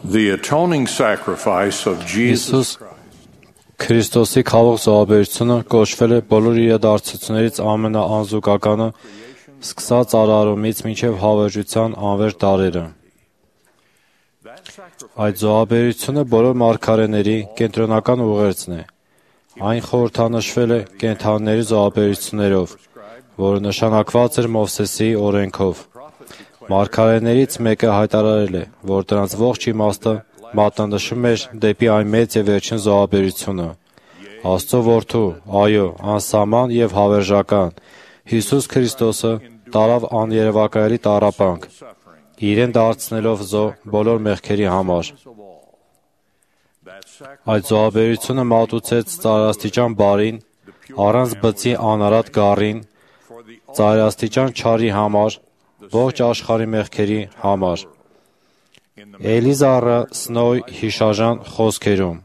The atoning sacrifice of Jesus Հիսուս Քրիստոսի խաղող զոհաբերությունը կոչվել է բոլոր իրադարձություններից ամենաանզուգականը, սկսած արարումից մինչև հավերժության անվերջ դարերը։ Այդ զոհաբերությունը բոլոր մարգարեների կենտրոնական ուղերձն է։ Այն խորհրդանշվել է կենդանիների զոհաբերություններով, որը նշանակված էր Մովսեսի օրենքով։ Մարգարեներից մեկը հայտարարել է, որ դրանց ողջ իմաստը մատնանշում էր դեպի այն մեծ եւ վերջին զոհաբերությունը։ Աստծո որդու, այո, անսահման եւ հավերժական Հիսուս Քրիստոսը տարավ աներևակայելի տառապանք, իրեն դարձնելով զոհ բոլոր մեղքերի համար։ Այդ զոհաբերությունը մատուցեց ծայրաստիճան բարին, առանց բծի անարատ գառին, ծայրաստիճան չարի համար, ողջ աշխարհի մեղքերի համար։ Էլիզարը Սնոյ հիշաժան խոսքերում.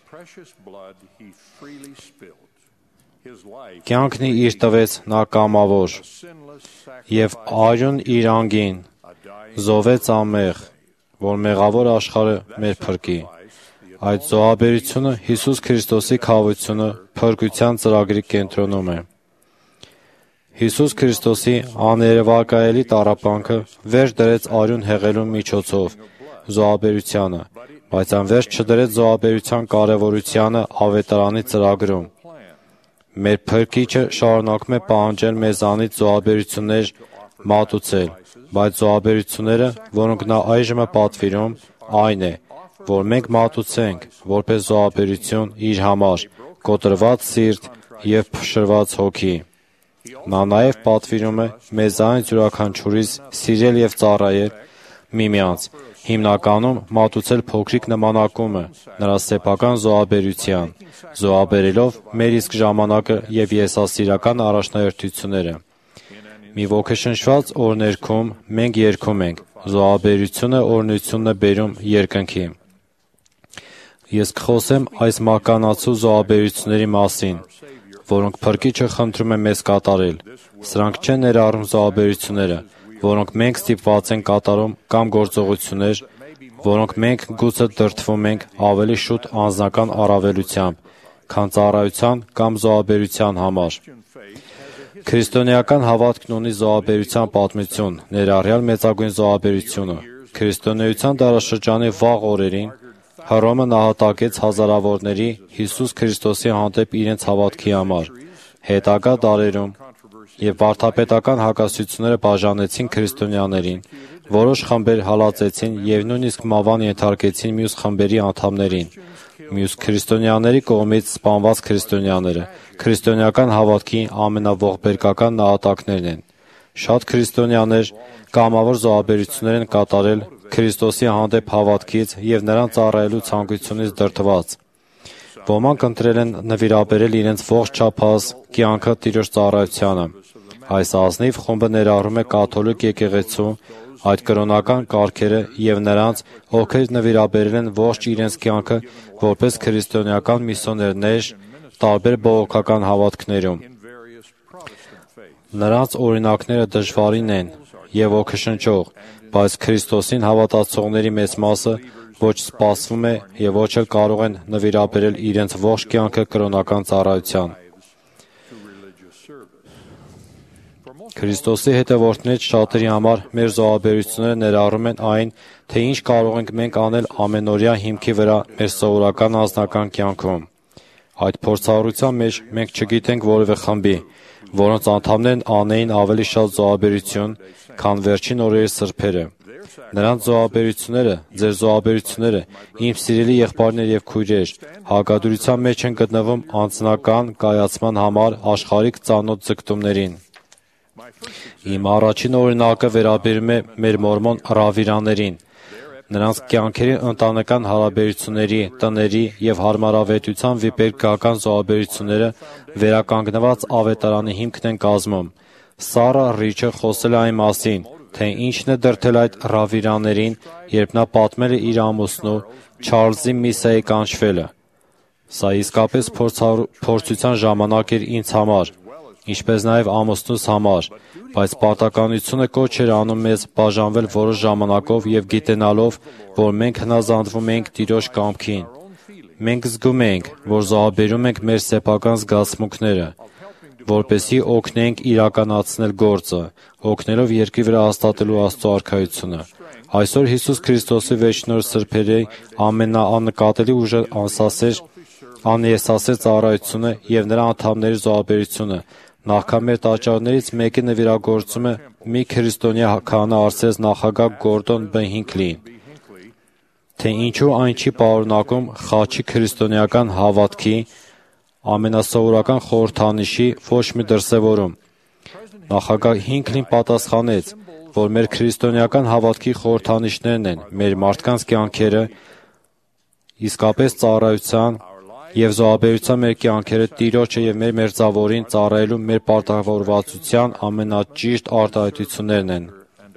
Կյանքն իր տվեց նա կամավոր, եւ արյուն իր անգին, զոհվեց անմեղ, որ մեղավոր աշխարհը մեր փրկի։ Այդ զոհաբերությունը Հիսուս Քրիստոսի քավությունը փրկության ծրագրի կենտրոնում է։ Հիսուս Քրիստոսի աներևակայելի տառապանքը վերջ դրեց արյուն հեղելու միջոցով զոհաբերությանը, բայց անվերջ չդրեց զոհաբերության կարևորությանը ավետարանի ծրագրում։ Մեր Փրկիչը շարունակում է պահանջել մեզանից զոհաբերություններ մատուցել, բայց զոհաբերությունները, որոնք նա այժմ է պատվիրում, այն է, որ մենք մատուցենք որպես զոհաբերություն իր համար, կոտրված սիրտ եւ փշրված հոգի։ Նա նաև պատվիրում է մեզանից յուրաքանչյուրիս սիրել եւ ծառայել միմյանց, հիմնականում մատուցել փոքրիկ նմանակումը նրա սեփական զոհաբերության, զոհաբերելով մեր իսկ ժամանակը եւ եսասիրական առաջնահերթությունները։ Մի ոգեշնչված օրներքում մենք երգում ենք. զոհաբերությունը օրհնությունն է բերում երկնքի։ Ես կխոսեմ այս մականացու զոհաբերությունների մասին, որոնք Փրկիչը խնդրում է մեզ կատարել։ Սրանք չեն ներառում զոհաբերությունները, որոնք մենք ստիպված ենք կատարում, կամ գործողություններ, որոնք մենք գուցե դրդվում ենք ավելի շուտ անձնական առավելությամբ, քան ծառայության կամ զոհաբերության համար։ Քրիստոնեական հավատքն ունի զոհաբերության պատմություն, ներառյալ մեծագույն զոհաբերությունը։ Քրիստոնեության դարաշրջանի վաղ օրերին Հռոմը նահատակեց հազարավորների Հիսուս Քրիստոսի հանդեպ իրենց հավատքի համար։ Հետագա դարերում եւ վարդապետական հակասությունները բաժանեցին քրիստոնյաներին, որոշ խմբեր հալածեցին եւ նույնիսկ մահվան ենթարկեցին մյուս խմբերի անդամներին։ Մյուս քրիստոնյաների կողմից սպանված քրիստոնյաները քրիստոնեական հավատքի ամենաողբերգական նահատակներն են։ Շատ քրիստոնյաներ կամավոր զոհաբերություններ են կատարել Քրիստոսի հանդեպ հավատքից եւ նրան ծառայելու ցանկությունից դրդված։ Ոմանք ընտրել են նվիրաբերել իրենց ողջ չափած կյանքը Տիրոջ ծառայությանը։ Այս ազնիվ խումբը ներառում է կաթոլիկ եկեղեցու այդ կրոնական կարգերը եւ նրանց, ովքեր նվիրաբերել են ողջ իրենց կյանքը որպես քրիստոնեական միսիոներներ տարբեր բողոքական հավատքներում։ Նրանց օրինակները դժվարին են եւ ոգեշնչող, բայց Քրիստոսին հավատացողների մեծ մասը ոչ սպասվում է եւ ոչ էլ կարող են նվիրաբերել իրենց ողջ կյանքը կրոնական ծառայության։ Քրիստոսի հետևորդներից շատերի համար մեր զոհաբերությունները ներառում են այն, թե ինչ կարող ենք մենք անել ամենօրյա հիմքի վրա մեր սովորական անձնական կյանքում։ Այդ փորձառության մեջ մենք չգիտենք որևէ խմբի, որոնց անդամներն անեին ավելի շատ զոհաբերություն, քան վերջին օրերի սրբերը։ Նրանց զոհաբերությունները, ձեր զոհաբերությունները, իմ սիրելի եղբայրներ եւ քույրեր, հակադրության մեջ են գտնվում անձնական կայացման համար աշխարհիկ ծանոթ ձգտումներին։ Իմ առաջին օրինակը վերաբերում է մեր մորմոն ռավիրաներին։ Նրանց կյանքերի ընտանեկան հարաբերությունների, տների եւ հարմարավետության վիպերգական զոհաբերությունները վերականգնված ավետարանի հիմքն են կազմում։ Սարա Ռիչը խոսել է այն մասին, թե ինչն է դրդել այդ ռավիրաներին, երբ նա պատմել է իր ամուսնու Չարլզի Միսայի կանչվելը։ Սա իսկապես փորձության ժամանակ էր ինձ համար, ինչպես նաև ամուսնուս համար, բայց պարտականությունը կոչ էր անում մեզ բաժանվել որոշ ժամանակով եւ գիտենալով, որ մենք հնազանդվում ենք Տիրոջ կամքին։ Մենք զգում ենք, որ զոհաբերում ենք մեր սեփական զգացմունքները, որպեսզի օգնենք իրականացնել գործը, օգնելով երկրի վրա հաստատելու Աստծո արքայությունը։ Այսօր Հիսուս Քրիստոսի վերջնորդ սրբերի ամենաաննկատելի ուժը անիեսասեր ծառայությունը եւ նրա անդամների զոհաբերությունը նախքան մեր տաճարներից մեկի նվիրագործումը մի քրիստոնյա քահանա արծես նախագահ Գորդոն B. Հինքլիին, թե ինչու այն չի պարունակում խաչի քրիստոնեական հավատքի ամենասովորական խորհրդանիշի ոչ մի դրսևորում։ Նախագահ Հինքլին պատասխանեց, որ մեր քրիստոնեական հավատքի խորհրդանիշներն են մեր մարդկանց կյանքերը, իսկապես ծառայության եւ զոհաբերության մեր կյանքերը Տիրոջը եւ մեր մերձավորին ծառայելու մեր պարտավորվածության ամենաճիշտ արտահայտություններն են։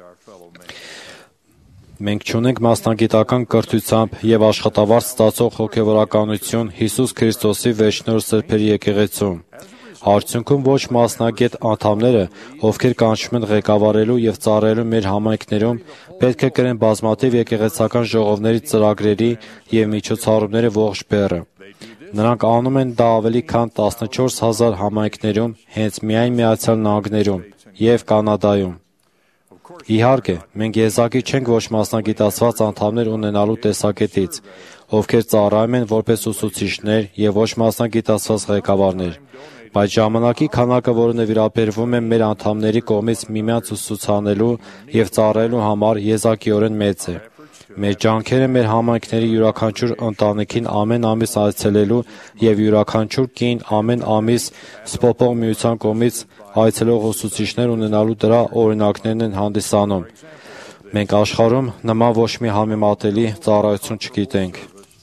Մենք չունենք մասնագիտական կրթությամբ եւ աշխատավարձ ստացող հոգեվորականություն Հիսուս Քրիստոսի վերջնորդ սրբերի եկեղեցում։ Արդյունքում ոչ մասնագետ անդամները, ովքեր կանչվում են ղեկավարելու եւ ծառայելու մեր համայնքներում, պետք է կրեն բազմաթիվ եկեղեցական ժողովների ծրագրերի եւ միջոցառումների ողջ բեռը։ Նրանք անում են դա ավելի քան 14,000 համայնքներում, հենց միայն Միացյալ Նահանգներում եւ Կանադայում։ Իհարկե, մենք եզակի չենք ոչ մասնագիտացված անդամներ ունենալու տեսակետից, ովքեր ծառայում են որպես ուսուցիչներ եւ ոչ մասնագիտացված ղեկավարներ, բայց ժամանակի քանակը, որը նվիրաբերվում է մեր անդամների կողմից միմյանց ուսուցանելու եւ ծառայելու համար, եզակիորեն մեծ է։ Մեր ջանքերը մեր համայնքների յուրաքանչյուր ընտանիքին ամեն ամիս այցելելու եւ յուրաքանչյուր կին ամեն ամիս սպոպող միության կողմից այցելող ուսուցիչներ ունենալու դրա օրինակներն են հանդիսանում։ Մենք աշխարհում նման ոչ մի համեմատելի ծառայություն չգիտենք։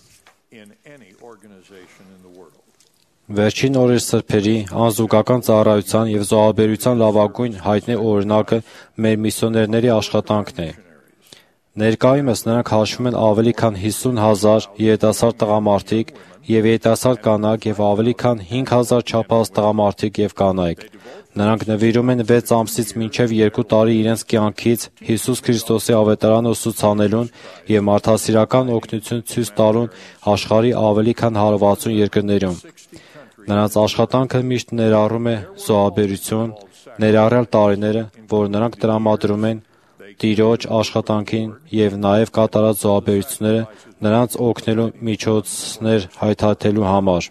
Վերջին օրեր սրբերի անզուգական ծառայության եւ զոհաբերության լավագույն հայտնի օրինակը մեր միսիոներների աշխատանքն է։ Ներկայումս նրանք հաշվում են ավելի քան 50,000 երիտասարդ տղամարդիկ եւ երիտասարդ կանայք եւ ավելի քան 5,000 չափահաս տղամարդիկ եւ կանայք։ Նրանք նվիրում են 6 ամսից մինչև 2 տարի իրենց կյանքից Հիսուս Քրիստոսի ավետարանը ուսուցանելուն եւ մարդասիրական օգնություն ցույց տալուն աշխարհի ավելի քան 160 երկրներում։ Նրանց աշխատանքը միշտ ներառում է զոհաբերություն, ներառյալ տարիները, որ նրանք տրամադրում են Տիրոջ աշխատանքին եւ նաեւ կատարած զոհաբերությունները նրանց օգնելու միջոցներ հայթայթելու համար։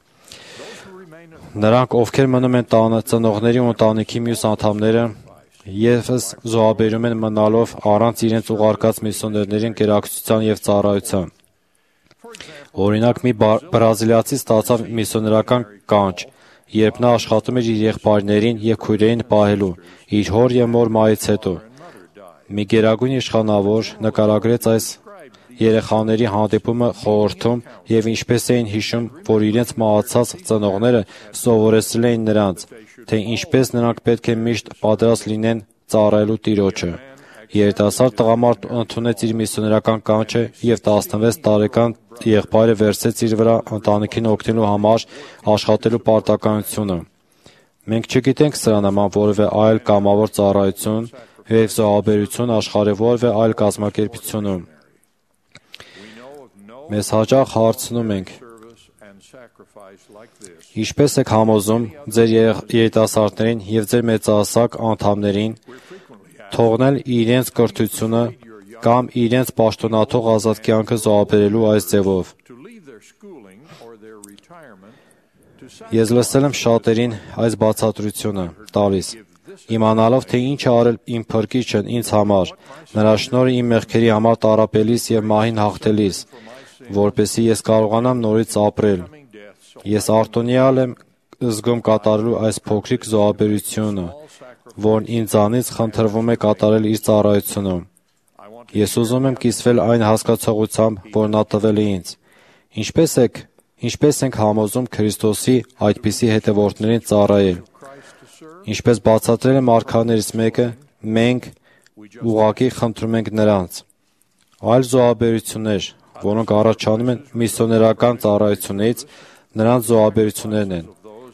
Նրանք, ովքեր մնում են տանը, ծնողների ու ընտանիքի մյուս անդամները եւս զոհաբերում են մնալով առանց իրենց ուղարկած միսիոներներին գերակցության եւ ծառայության։ Օրինակ, մի բրազիլիացի ստացավ միսիոներական կանչ, երբ նա աշխատում էր իր եղբայրներին եւ քույրերին պահելու, իր հոր եւ մոր մահից հետո։ Մի գերագույն իշխանավոր նկարագրեց այս երեխաների հանդիպումը խորհրդում եւ ինչպես էին հիշում, որ իրենց մահացած ծնողները սովորեցրել էին նրանց, թե ինչպես նրանք պետք է միշտ պատրաստ լինեն ծառայելու Տիրոջը։ Երիտասարդ տղամարդ ընդունեց իր միսիոներական կանչը եւ 16 տարեկան եղբայրը վերցրեց իր վրա ընտանիքին օգնելու համար աշխատելու պարտականությունը։ Մենք չգիտենք սրա նման որևէ այլ կամավոր ծառայություն եւ զոհաբերություն աշխարհի որևէ այլ կազմակերպությունում։ Մեզ հաճախ հարցնում ենք. Ինչպես եք համոզում ձեր երիտասարդներին եւ ձեր մեծահասակ անդամներին թողնել իրենց կրթությունը կամ իրենց պաշտոնաթող ազատ կյանքը զոհաբերելու այս ձևով։ Ես լսել եմ շատերին այս բացատրությունը տալիս, իմանալով, թե ինչ է արել իմ փրկիչն ինձ համար, նրա շնորհը իմ մեղքերի համար տառապելիս եւ մահին հաղթելիս, որպեսզի ես կարողանամ նորից ապրել։ Ես արտոնյալ եմ զգում կատարելու այս փոքրիկ զոհաբերությունը, որն ինձանից խնդրվում է կատարել իր ծառայությունում։ Ես ուզում եմ կիսվել այն հասկացողությամբ, որ նա տվել է ինձ։ Ինչպես ենք համոզում Քրիստոսի այդպիսի հետևորդներին ծառայել։ Ինչպես բացատրել է մարգարեներից մեկը, մենք ուղղակի խնդրում ենք նրանց։ Այլ զոհաբերություններ, որոնք առաջանում են միսիոներական ծառայությունից, նրանց զոհաբերություններն են։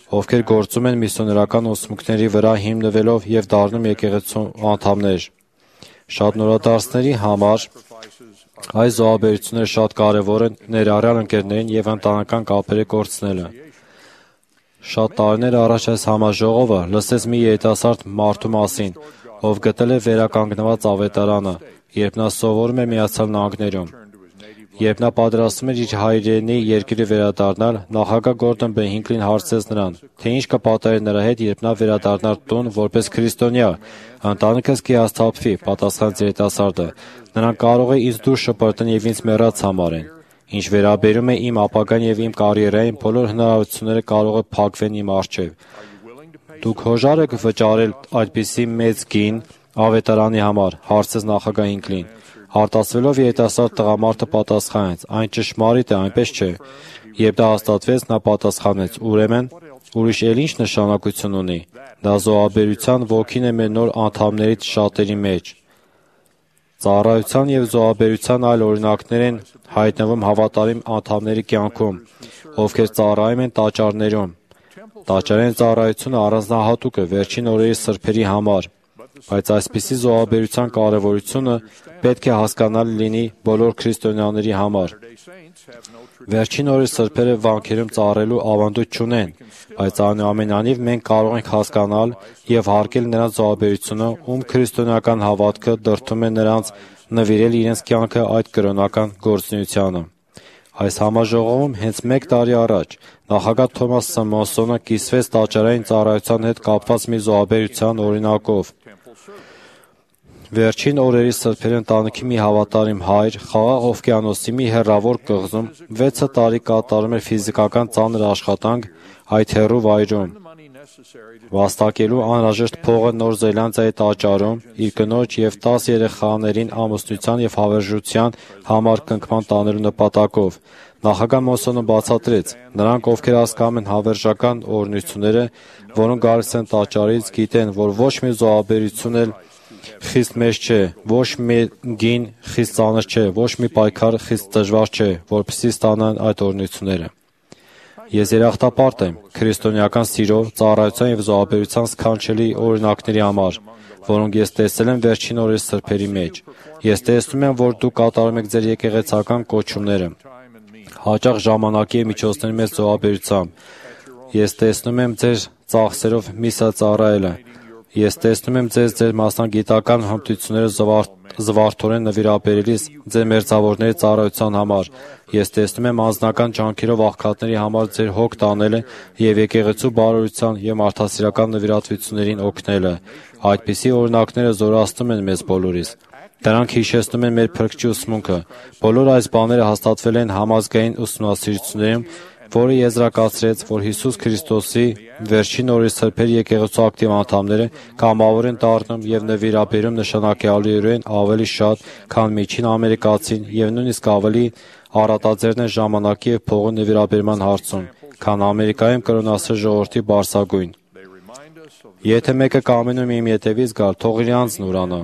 ովքեր գործում են միսիոներական ուսմունքների վրա հիմնվելով եւ դառնում եկեղեցու անդամներ։ Շատ նորադարձների համար այս զոհաբերությունները շատ կարևոր են ներառյալ ընկերներին եւ ընտանեկան կապերը կորցնելը։ Շատ տարիներ առաջ այս համաժողովը լսեց մի երիտասարդ մարդու մասին, ով գտել է վերականգնված ավետարանը, երբ նա սովորում էր Միացյալ Նահանգներում։ Երբ նա պատրաստում էր իր հայրենի երկրի վերադառնալ, նախագահ Գորդոն B. Հինքլին հարցրեց նրան, թե ինչ կպատահեր նրա հետ, երբ նա վերադառնար տուն որպես քրիստոնյա։ Ընտանիքս կհիասթափվի, պատասխանեց երիտասարդը։ Նրանք կարող է ինձ դուրս շպրտեն եւ ինձ մեռած համարեն։ Ինչ վերաբերում է իմ ապագան եւ իմ կարիերային, բոլոր հնարավորությունները կարող է փակվեն իմ առջեւ։ Դուք հոժար եք վճարել այդպիսի մեծ գին ավետարանի համար, հարցրեց նախագահ Հինքլին։ Արտասվելով երիտասարդ տղամարդը պատասխանեց. այն ճշմարիտ է, այնպես չէ։ Երբ դա հաստատվեց, նա պատասխանեց. ուրեմն, ուրիշ էլ ինչ նշանակություն ունի։ Դա զոհաբերության ոգին է մեր նոր անդամներից շատերի մեջ։ Ծառայության եւ զոհաբերության այլ օրինակներ են հայտնվում հավատարիմ անդամների կյանքում, ովքեր ծառայում են տաճարներում։ Տաճարային ծառայությունը առանձնահատուկ է վերջին օրերի սրբերի համար, բայց այսպիսի զոհաբերության կարևորությունը պետք է հասկանալի լինի բոլոր քրիստոնյաների համար։ Վերջին օրերի սրբերը վանքերում ծառայելու ավանդույթ չունեն, բայց այնուամենայնիվ մենք կարող ենք հասկանալ եւ հարգել նրանց զոհաբերությունը, ում քրիստոնեական հավատքը դրդում է նրանց նվիրել իրենց կյանքը այդ կրոնական գործունեությանը։ Այս համաժողովում հենց 1 տարի առաջ նախագահ Թոմաս Սմոնսոնը կիսվեց տաճարային ծառայության հետ կապված մի զոհաբերության օրինակով։ Վերջին օրերի սրբերի ընտանիքի մի հավատարիմ հայր Խաղաղ օվկիանոսի մի հեռավոր կղզում 6 տարի կատարում էր ֆիզիկական ծանր աշխատանք այդ հեռու վայրում։ Վաստակելու անհրաժեշտ փողը Նոր Զելանդիայի տաճարում իր կնոջ եւ 10 երեխաներին ամուսնության եւ հավերժության համար կնքման տանելու նպատակով։ Նախագահ Մոնսոնը բացատրեց. նրանք, ովքեր հասկանում են հավերժական օրհնությունները, որոնք գալիս են տաճարից, գիտեն, որ ոչ մի զոհաբերություն էլ խիստ մեծ չէ, ոչ մի գին խիստ ծանր չէ, ոչ մի պայքար խիստ դժվար չէ, որպեսզի ստանան այդ օրհնությունները։ Ես երախտապարտ եմ քրիստոնեական սիրո, ծառայության եւ զոհաբերության սքանչելի օրինակների համար, որոնք ես տեսել եմ վերջին օրերի սրբերի մեջ։ Ես տեսնում եմ, որ դուք կատարում եք ձեր եկեղեցական կոչումները, հաճախ ժամանակի եւ միջոցների մեծ զոհաբերությամբ։ Ես տեսնում եմ ձեր ծախսերով միսա ծառայելը։ Ես տեսնում եմ ձեր մասնագիտական հմտությունները զվարթորեն նվիրաբերելիս ձեր մերձավորների ծառայության համար։ Ես տեսնում եմ անձնական ջանքերով աղքատների համար ձեր հոգ տանելը եւ եկեղեցու բարօրության եւ մարդասիրական նվիրատվություններին օգնելը։ Այդպիսի օրինակները զորացնում են մեզ բոլորիս։ Դրանք հիշեցնում են մեր Փրկչի ուսմունքը։ Բոլոր այս բաները հաստատվել են համազգային ուսումնասիրություններում, որը եզրակացրեց, որ Հիսուս Քրիստոսի վերջին օրերի սրբերի եկեղեցու ակտիվ անդամները կամավոր են դառնում եւ նվիրաբերում նշանակալիորեն ավելի շատ, քան միջին ամերիկացին եւ նույնիսկ ավելի առատաձեռն են ժամանակի եւ փողի նվիրաբերման հարցում, քան Ամերիկայում կրոնասեր ժողովրդի բարձրագույն։ Եթե մեկը կամենում իմ ետևից գալ, թող իր անձն ուրանա,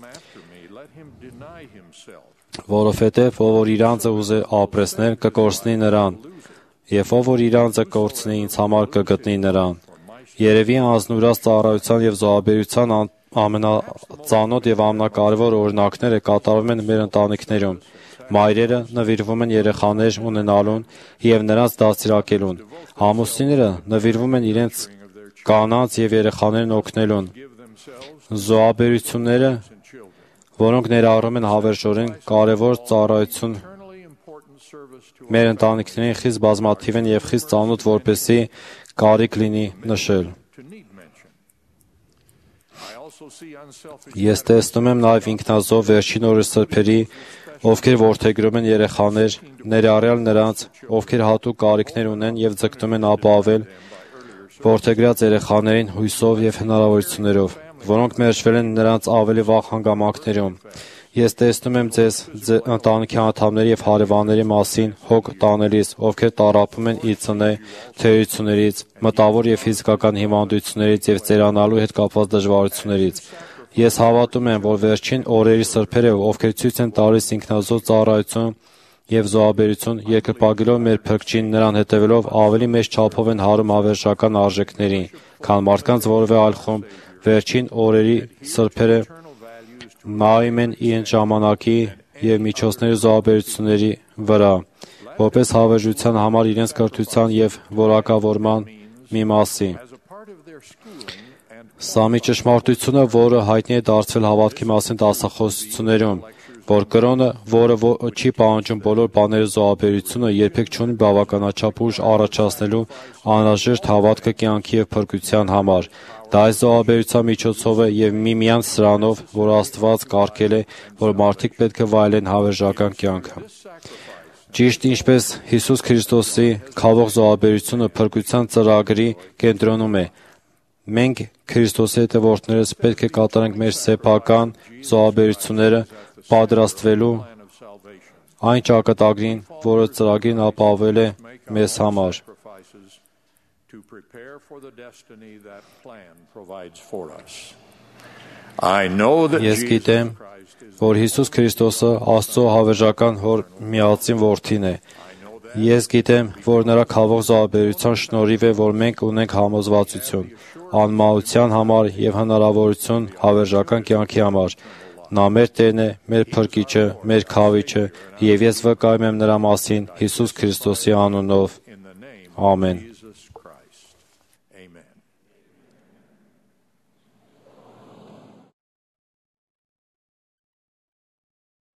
որովհետեւ ով որ իր անձը ուզե ապրեցնել, կկորցնի նրան, եւ ով որ իր անձը կորցնի, ինձ համար կգտնի նրան։ Երևի անձնուրաց ծառայության եւ զոհաբերության ամենածանոթ եւ ամենակարևոր օրինակները կատարվում են մեր ընտանիքներում։ Մայրերը նվիրվում են երեխաներ ունենալուն եւ նրանց դաստիարակելուն։ Ամուսինները նվիրվում են իրենց կանանց եւ երեխաներին օգնելուն։ Զոհաբերությունները, որոնք ներառում են հավերժորեն կարևոր ծառայություն մեր ընտանիքներին խիստ բազմաթիվ են եւ խիստ ծանոթ, որպեսզի կարիք լինի նշել։ Ես տեսնում եմ նաեւ ինքնազոհ վերջին օրերի սրբերի, ովքեր որդեգրում են երեխաներ, ներառյալ նրանց, ովքեր հատուկ կարիքներ ունեն եւ ձգտում են ապահովել որդեգրած երեխաներին հույսով եւ հնարավորություններով, որոնք մերժվել են նրանց ավելի վաղ հանգամանքներում։ Ես տեսնում եմ ձեզ ընտանիքի անդամների եւ հարևանների մասին հոգ տանելիս, ովքեր տառապում են իծնե թերություններից, մտավոր եւ ֆիզիկական հիվանդություններից եւ ծերանալու հետ կապված դժվարություններից։ Ես հավատում եմ, որ վերջին օրերի սրբերը, ովքեր ցույց են տալիս ինքնազոհ ծառայություն եւ զոհաբերություն երկրպագելով մեր փրկչին նրան հետևելով ավելի մեծ չափով են հարում հավերժական արժեքներին, քան մարդկանց որևէ այլ խումբ, վերջին օրերի սրբերը նայում են իրենց ժամանակի եւ միջոցների զոհաբերությունների վրա, որպես հավերժության համար իրենց կրթության եւ որակավորման մի մասի։ Սա մի ճշմարտությունը, որը հայտնի է դարձվել հավատքի մասին դասախոսություններում, որ կրոնը, որը չի պահանջում բոլոր բաների զոհաբերությունը, երբեք չունի բավականաչափ ուժ առաջացնելու անհրաժեշտ հավատքը կյանքի եւ փրկության համար։ Դա այս զոհաբերության միջոցով է եւ միմյանց սրանով, որ Աստված կարգել է, որ մարդիկ պետք է վայելեն հավերժական կյանքը։ Ճիշտ ինչպես Հիսուս Քրիստոսի քավող զոհաբերությունը փրկության ծրագրի կենտրոնում է, մենք Քրիստոսի հետևորդներս պետք է կատարենք մեր սեփական զոհաբերությունները պատրաստվելու այն ճակատագրին, որը ծրագիրն ապահովել է մեզ համար։ Ես գիտեմ, որ Հիսուս Քրիստոսը Աստծո հավերժական հոր միածին որդին է։ Ես գիտեմ, որ նրա քավող զոհաբերության շնորհիվ է, որ մենք ունենք համոզվածություն, անմահության համար եւ հնարավորություն հավերժական կյանքի համար։ Նա մեր Տերն է, մեր Փրկիչը, մեր Քավիչը, եւ ես վկայում եմ նրա մասին Հիսուս Քրիստոսի անունով։ Ամեն։